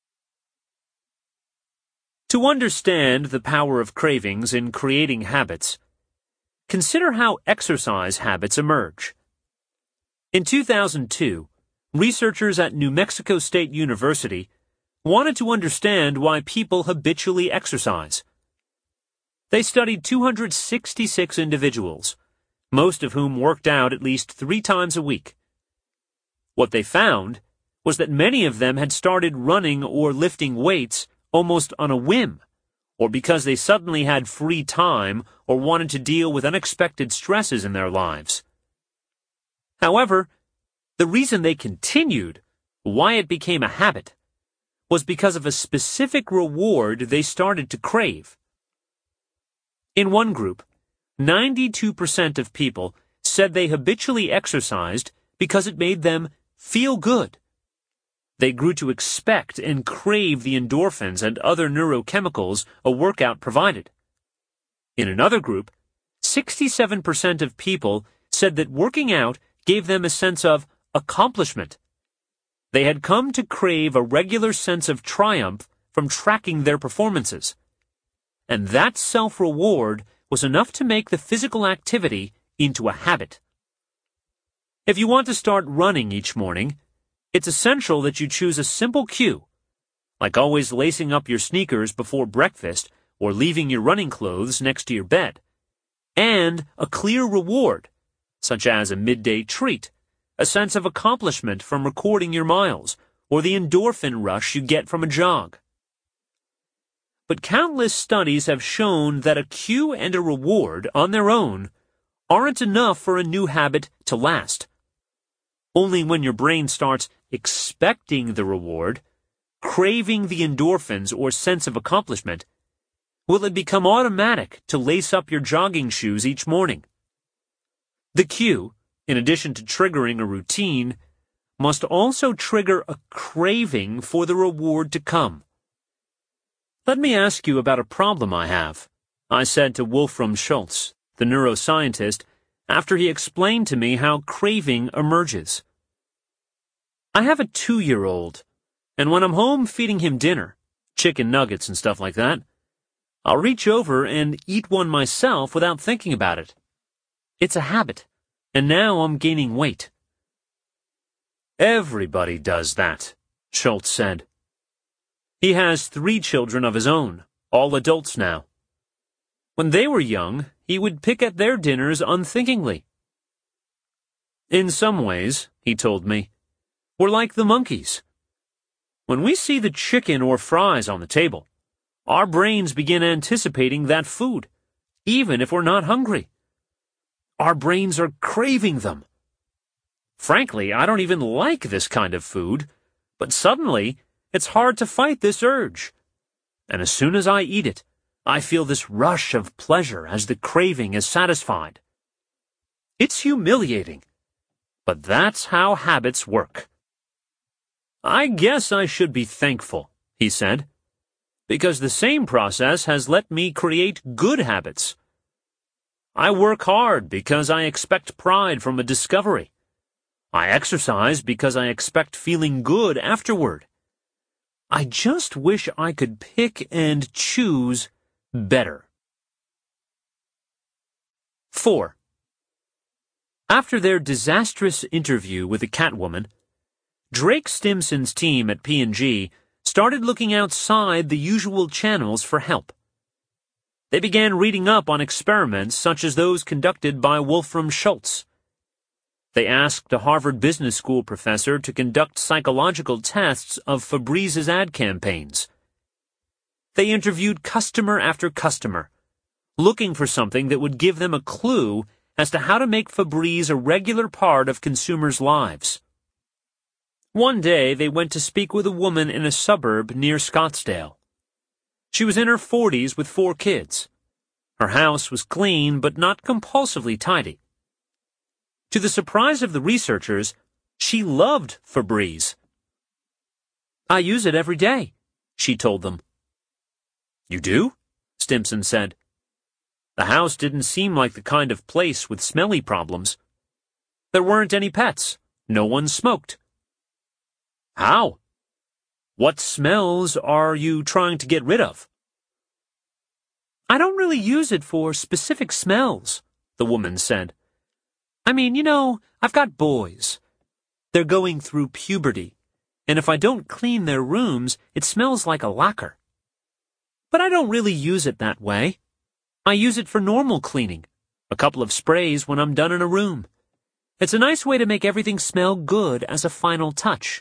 [SPEAKER 1] To understand the power of cravings in creating habits, consider how exercise habits emerge. In 2002, researchers at New Mexico State University wanted to understand why people habitually exercise. They studied 266 individuals, most of whom worked out at least 3 times a week. What they found was that many of them had started running or lifting weights almost on a whim, or because they suddenly had free time or wanted to deal with unexpected stresses in their lives. However, the reason they continued, why it became a habit, was because of a specific reward they started to crave. In one group, 92% of people said they habitually exercised because it made them feel good. They grew to expect and crave the endorphins and other neurochemicals a workout provided. In another group, 67% of people said that working out gave them a sense of accomplishment. They had come to crave a regular sense of triumph from tracking their performances. And that self-reward was enough to make the physical activity into a habit. If you want to start running each morning, it's essential that you choose a simple cue, like always lacing up your sneakers before breakfast or leaving your running clothes next to your bed, and a clear reward, such as a midday treat, a sense of accomplishment from recording your miles, or the endorphin rush you get from a jog. But countless studies have shown that a cue and a reward on their own aren't enough for a new habit to last. Only when your brain starts expecting the reward, craving the endorphins or sense of accomplishment, will it become automatic to lace up your jogging shoes each morning. The cue, in addition to triggering a routine, must also trigger a craving for the reward to come. Let me ask you about a problem I have, I said to Wolfram Schultz, the neuroscientist, after he explained to me how craving emerges. I have a 2-year-old, and when I'm home feeding him dinner, chicken nuggets and stuff like that, I'll reach over and eat one myself without thinking about it. It's a habit, and now I'm gaining weight. Everybody does that, Schultz said. He has 3 children of his own, all adults now. When they were young, he would pick at their dinners unthinkingly. In some ways, he told me, we're like the monkeys. When we see the chicken or fries on the table, our brains begin anticipating that food, even if we're not hungry. Our brains are craving them. Frankly, I don't even like this kind of food, but suddenly, it's hard to fight this urge. And as soon as I eat it, I feel this rush of pleasure as the craving is satisfied. It's humiliating, but that's how habits work. I guess I should be thankful, he said, because the same process has let me create good habits. I work hard because I expect pride from a discovery. I exercise because I expect feeling good afterward. I just wish I could pick and choose better. 4. After their disastrous interview with the Catwoman, Drake Stimson's team at P&G started looking outside the usual channels for help. They began reading up on experiments such as those conducted by Wolfram Schultz. They asked a Harvard Business School professor to conduct psychological tests of Febrez's ad campaigns. They interviewed customer after customer, looking for something that would give them a clue as to how to make Febreze a regular part of consumers' lives. One day, they went to speak with a woman in a suburb near Scottsdale. She was in her 40s with 4 kids. Her house was clean but not compulsively tidy. To the surprise of the researchers, she loved Febreze. I use it every day, she told them. You do? Stimson said. The house didn't seem like the kind of place with smelly problems. There weren't any pets. No one smoked. How? What smells are you trying to get rid of? I don't really use it for specific smells, the woman said. I mean, I've got boys. They're going through puberty, and if I don't clean their rooms, it smells like a locker. But I don't really use it that way. I use it for normal cleaning, a couple of sprays when I'm done in a room. It's a nice way to make everything smell good as a final touch.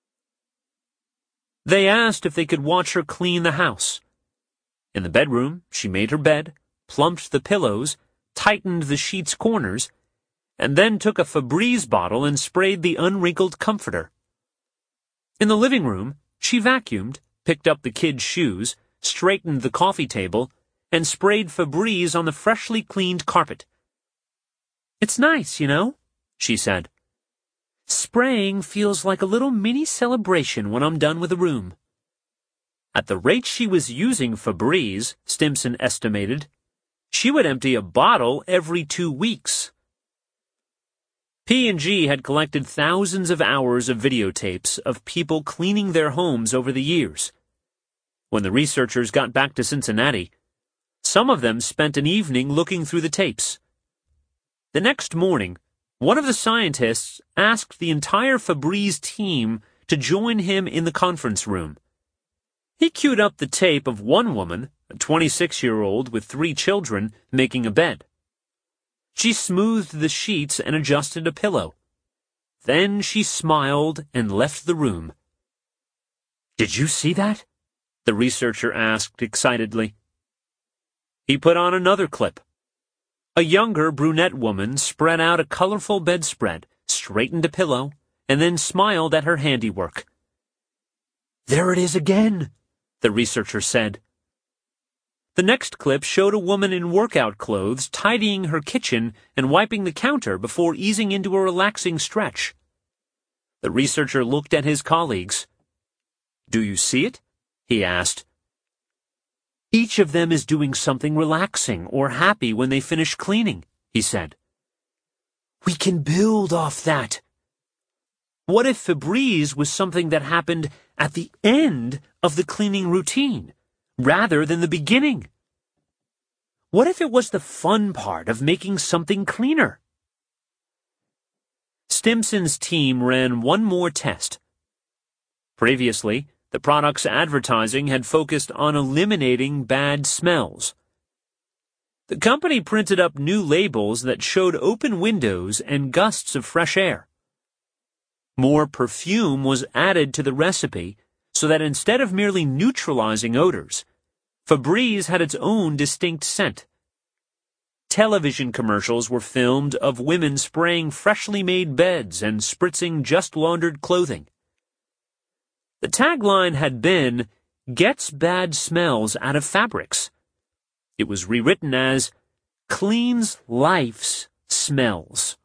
[SPEAKER 1] They asked if they could watch her clean the house. In the bedroom, she made her bed, plumped the pillows, tightened the sheets' corners, and then took a Febreze bottle and sprayed the unwrinkled comforter. In the living room, she vacuumed, picked up the kids' shoes, straightened the coffee table, and sprayed Febreze on the freshly cleaned carpet. "It's nice, you know," she said. "Spraying feels like a little mini celebration when I'm done with a room." At the rate she was using Febreze, Stimson estimated, she would empty a bottle every 2 weeks. P&G had collected thousands of hours of videotapes of people cleaning their homes over the years. When the researchers got back to Cincinnati, some of them spent an evening looking through the tapes. The next morning, one of the scientists asked the entire Febreze team to join him in the conference room. He queued up the tape of one woman, a 26-year-old with 3 children, making a bed. She smoothed the sheets and adjusted a pillow. Then she smiled and left the room. "Did you see that?" the researcher asked excitedly. He put on another clip. A younger brunette woman spread out a colorful bedspread, straightened a pillow, and then smiled at her handiwork. "There it is again," the researcher said. The next clip showed a woman in workout clothes tidying her kitchen and wiping the counter before easing into a relaxing stretch. The researcher looked at his colleagues. "Do you see it?" he asked. "Each of them is doing something relaxing or happy when they finish cleaning," he said. "We can build off that." What if Febreze was something that happened at the end of the cleaning routine, rather than the beginning? What if it was the fun part of making something cleaner? Stimson's team ran one more test. Previously, the product's advertising had focused on eliminating bad smells. The company printed up new labels that showed open windows and gusts of fresh air. More perfume was added to the recipe so that instead of merely neutralizing odors, Febreze had its own distinct scent. Television commercials were filmed of women spraying freshly made beds and spritzing just laundered clothing. The tagline had been, "Gets bad smells out of fabrics." It was rewritten as, "Cleans life's smells."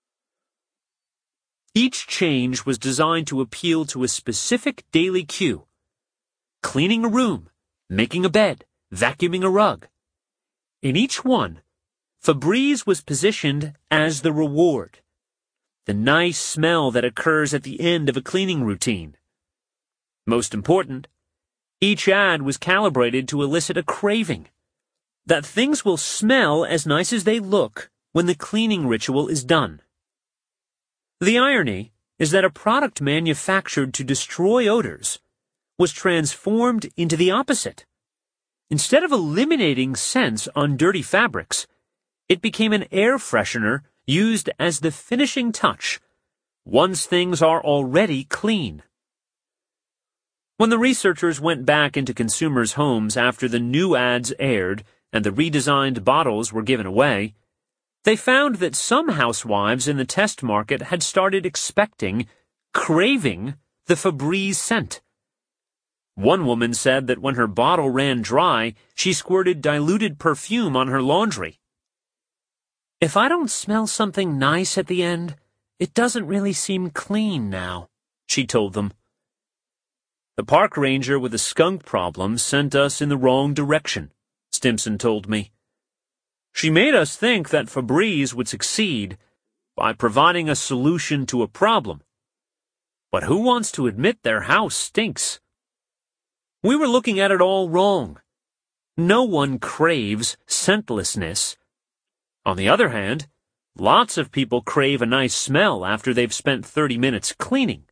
[SPEAKER 1] Each change was designed to appeal to a specific daily cue. Cleaning a room, making a bed, vacuuming a rug. In each one, Febreze was positioned as the reward, the nice smell that occurs at the end of a cleaning routine. Most important, each ad was calibrated to elicit a craving, that things will smell as nice as they look when the cleaning ritual is done. The irony is that a product manufactured to destroy odors was transformed into the opposite. Instead of eliminating scents on dirty fabrics, it became an air freshener used as the finishing touch once things are already clean. When the researchers went back into consumers' homes after the new ads aired and the redesigned bottles were given away, they found that some housewives in the test market had started craving the Febreze scent. One woman said that when her bottle ran dry, she squirted diluted perfume on her laundry. "If I don't smell something nice at the end, it doesn't really seem clean now," she told them. "The park ranger with the skunk problem sent us in the wrong direction," Stimson told me. "She made us think that Febreze would succeed by providing a solution to a problem. But who wants to admit their house stinks? We were looking at it all wrong. No one craves scentlessness. On the other hand, lots of people crave a nice smell after they've spent 30 minutes cleaning."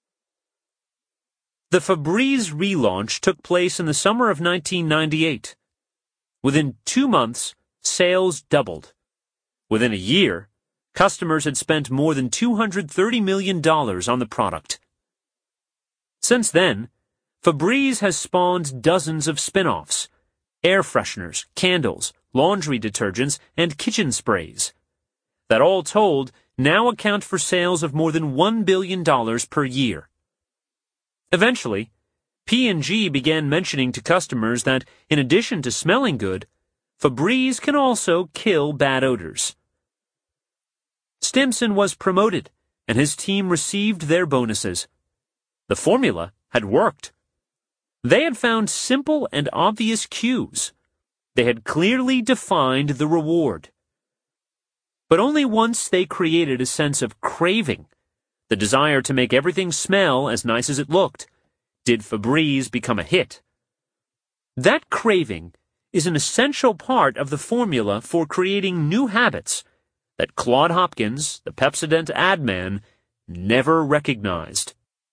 [SPEAKER 1] The Febreze relaunch took place in the summer of 1998. Within 2 months, sales doubled. Within a year, customers had spent more than $230 million on the product. Since then, Febreze has spawned dozens of spin-offs: air fresheners, candles, laundry detergents, and kitchen sprays, that all told now account for sales of more than $1 billion per year. Eventually, P&G began mentioning to customers that, in addition to smelling good, Febreze can also kill bad odors. Stimson was promoted, and his team received their bonuses. The formula had worked. They had found simple and obvious cues. They had clearly defined the reward. But only once they created a sense of craving, the desire to make everything smell as nice as it looked, did Febreze become a hit. That craving is an essential part of the formula for creating new habits that Claude Hopkins, the Pepsodent ad man, never recognized.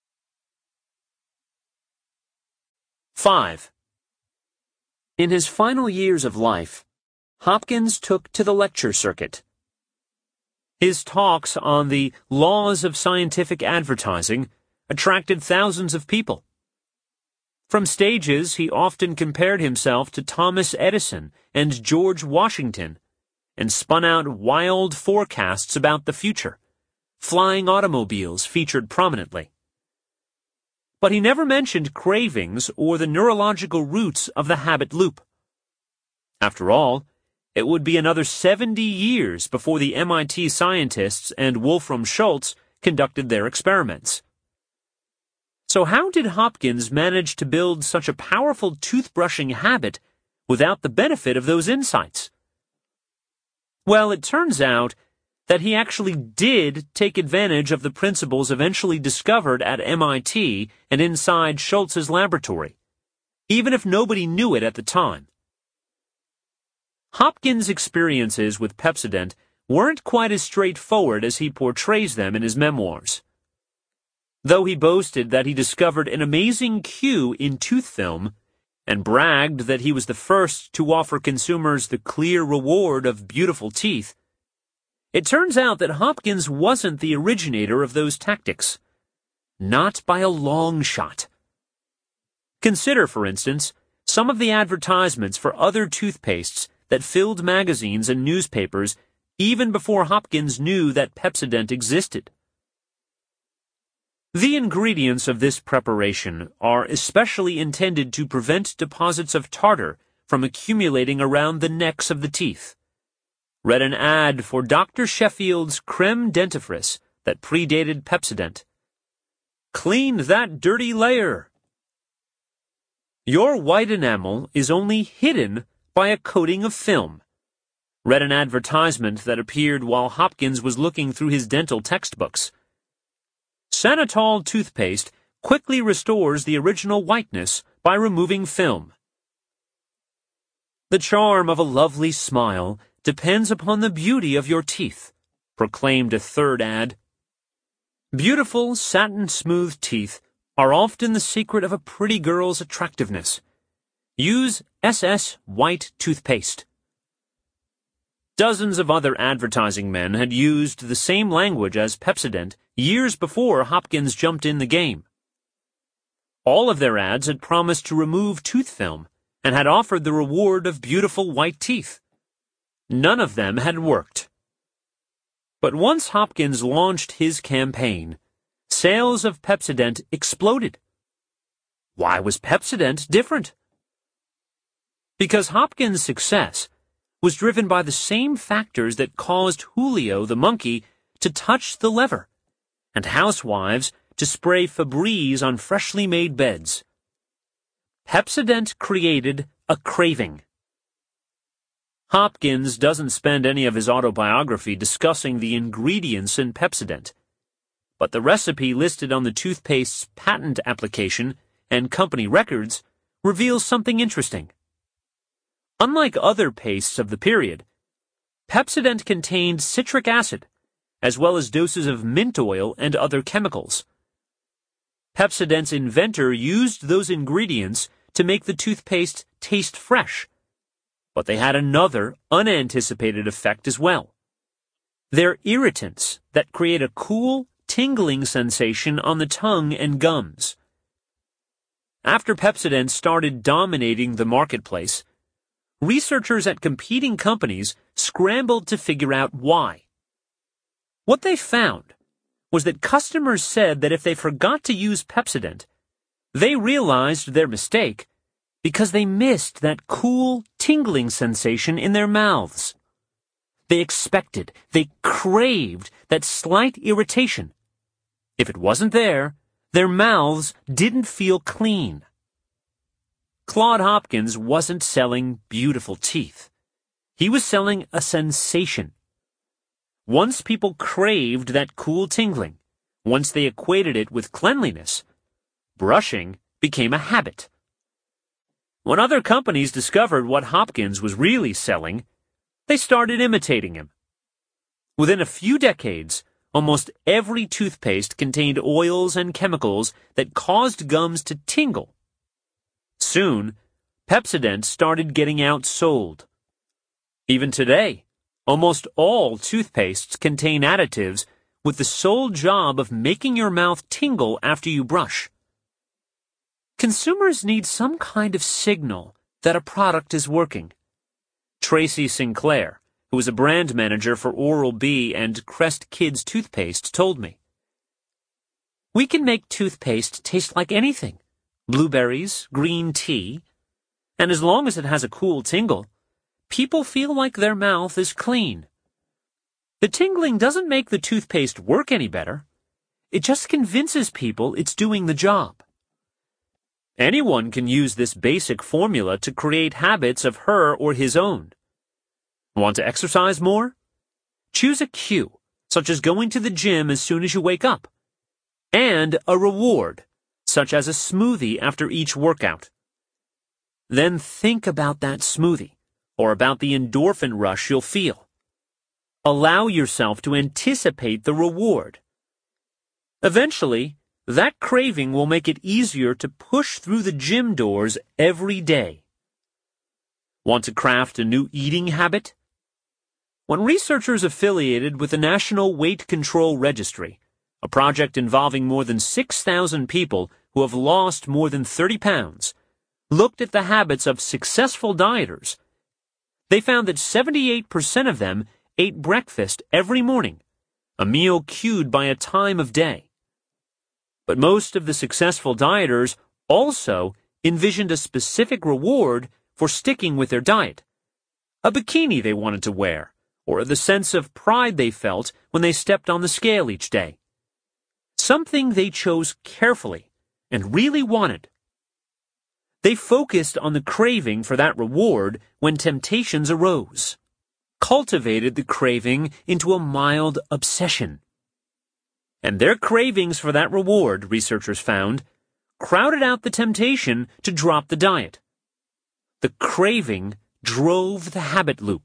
[SPEAKER 1] 5. In his final years of life, Hopkins took to the lecture circuit. His talks on the laws of scientific advertising attracted thousands of people. From stages, he often compared himself to Thomas Edison and George Washington and spun out wild forecasts about the future. Flying automobiles featured prominently. But he never mentioned cravings or the neurological roots of the habit loop. After all, it would be another 70 years before the MIT scientists and Wolfram Schultz conducted their experiments. So how did Hopkins manage to build such a powerful toothbrushing habit without the benefit of those insights? Well, it turns out that he actually did take advantage of the principles eventually discovered at MIT and inside Schultz's laboratory, even if nobody knew it at the time. Hopkins' experiences with Pepsodent weren't quite as straightforward as he portrays them in his memoirs. Though he boasted that he discovered an amazing cue in tooth film and bragged that he was the first to offer consumers the clear reward of beautiful teeth, it turns out that Hopkins wasn't the originator of those tactics. Not by a long shot. Consider, for instance, some of the advertisements for other toothpastes that filled magazines and newspapers even before Hopkins knew that Pepsodent existed. The ingredients of this preparation are especially intended to prevent deposits of tartar from accumulating around the necks of the teeth. Read an ad for Dr. Sheffield's creme dentifrice that predated Pepsodent. Clean that dirty layer. Your white enamel is only hidden by a coating of film. Read an advertisement that appeared while Hopkins was looking through his dental textbooks. Sanitol toothpaste quickly restores the original whiteness by removing film. The charm of a lovely smile depends upon the beauty of your teeth, proclaimed a third ad. Beautiful, satin-smooth teeth are often the secret of a pretty girl's attractiveness. Use SS White toothpaste. Dozens of other advertising men had used the same language as Pepsodent years before Hopkins jumped in the game. All of their ads had promised to remove tooth film and had offered the reward of beautiful white teeth. None of them had worked. But once Hopkins launched his campaign, sales of Pepsodent exploded. Why was Pepsodent different? Because Hopkins' success was driven by the same factors that caused Julio the monkey to touch the lever, and housewives to spray Febreze on freshly made beds. Pepsodent created a craving. Hopkins doesn't spend any of his autobiography discussing the ingredients in Pepsodent, but the recipe listed on the toothpaste's patent application and company records reveals something interesting. Unlike other pastes of the period, Pepsodent contained citric acid, as well as doses of mint oil and other chemicals. Pepsodent's inventor used those ingredients to make the toothpaste taste fresh, but they had another unanticipated effect as well. They're irritants that create a cool, tingling sensation on the tongue and gums. After Pepsodent started dominating the marketplace, researchers at competing companies scrambled to figure out why. What they found was that customers said that if they forgot to use Pepsodent, They realized their mistake because they missed that cool, tingling sensation in their mouths. They expected, they craved that slight irritation. If it wasn't there, their mouths didn't feel clean. Claude Hopkins wasn't selling beautiful teeth. He was selling a sensation. Once people craved that cool tingling, once they equated it with cleanliness, brushing became a habit. When other companies discovered what Hopkins was really selling, they started imitating him. Within a few decades, almost every toothpaste contained oils and chemicals that caused gums to tingle. Soon, Pepsodent started getting outsold. Even today, almost all toothpastes contain additives with the sole job of making your mouth tingle after you brush. Consumers need some kind of signal that a product is working. Tracy Sinclair, who was a brand manager for Oral-B and Crest Kids toothpaste, told me, "We can make toothpaste taste like anything, blueberries, green tea, and as long as it has a cool tingle, people feel like their mouth is clean. The tingling doesn't make the toothpaste work any better. It just convinces people it's doing the job." Anyone can use this basic formula to create habits of her or his own. Want to exercise more? Choose a cue, such as going to the gym as soon as you wake up, and a reward, such as a smoothie after each workout. Then think about that smoothie, or about the endorphin rush you'll feel. Allow yourself to anticipate the reward. Eventually, that craving will make it easier to push through the gym doors every day. Want to craft a new eating habit? When researchers affiliated with the National Weight Control Registry, a project involving more than 6,000 people who have lost more than 30 pounds, looked at the habits of successful dieters, they found that 78% of them ate breakfast every morning, a meal cued by a time of day. But most of the successful dieters also envisioned a specific reward for sticking with their diet, a bikini they wanted to wear, or the sense of pride they felt when they stepped on the scale each day. Something they chose carefully and really wanted. They focused on the craving for that reward when temptations arose, cultivated the craving into a mild obsession. And their cravings for that reward, researchers found, crowded out the temptation to drop the diet. The craving drove the habit loop.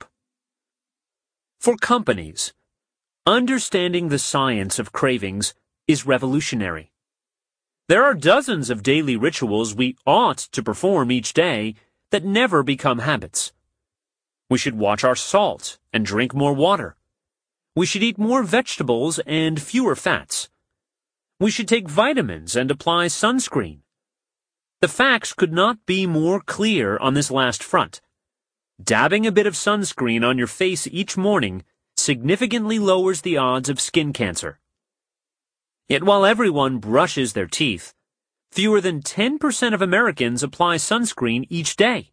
[SPEAKER 1] For companies, understanding the science of cravings is revolutionary. There are dozens of daily rituals we ought to perform each day that never become habits. We should watch our salt and drink more water. We should eat more vegetables and fewer fats. We should take vitamins and apply sunscreen. The facts could not be more clear on this last front. Dabbing a bit of sunscreen on your face each morning significantly lowers the odds of skin cancer. Yet while everyone brushes their teeth, fewer than 10% of Americans apply sunscreen each day.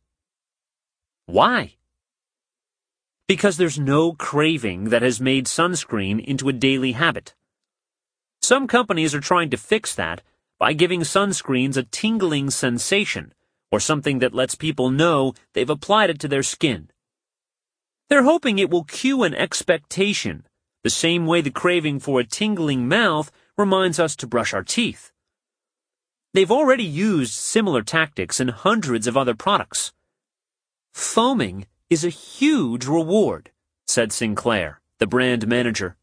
[SPEAKER 1] Why? Because there's no craving that has made sunscreen into a daily habit. Some companies are trying to fix that by giving sunscreens a tingling sensation, or something that lets people know they've applied it to their skin. They're hoping it will cue an expectation, the same way the craving for a tingling mouth reminds us to brush our teeth. They've already used similar tactics in hundreds of other products. Foaming is a huge reward, said Sinclair, the brand manager.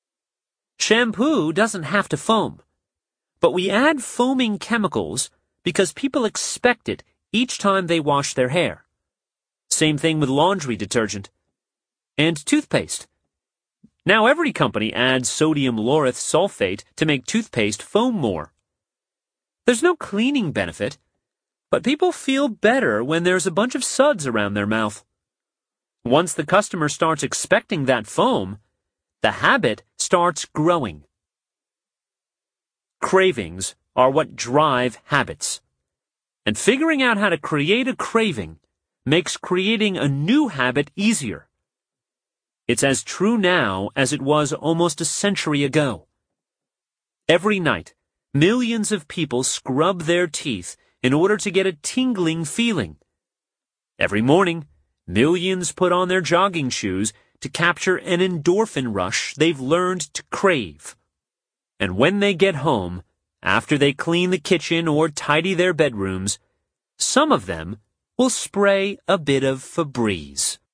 [SPEAKER 1] Shampoo doesn't have to foam, but we add foaming chemicals because people expect it each time they wash their hair. Same thing with laundry detergent. And toothpaste. Now every company adds sodium lauryl sulfate to make toothpaste foam more. There's no cleaning benefit, but people feel better when there's a bunch of suds around their mouth. Once the customer starts expecting that foam, the habit starts growing. Cravings are what drive habits. And figuring out how to create a craving makes creating a new habit easier. It's as true now as it was almost a century ago. Every night, millions of people scrub their teeth in order to get a tingling feeling. Every morning, millions put on their jogging shoes to capture an endorphin rush they've learned to crave. And when they get home, after they clean the kitchen or tidy their bedrooms, some of them will spray a bit of Febreze.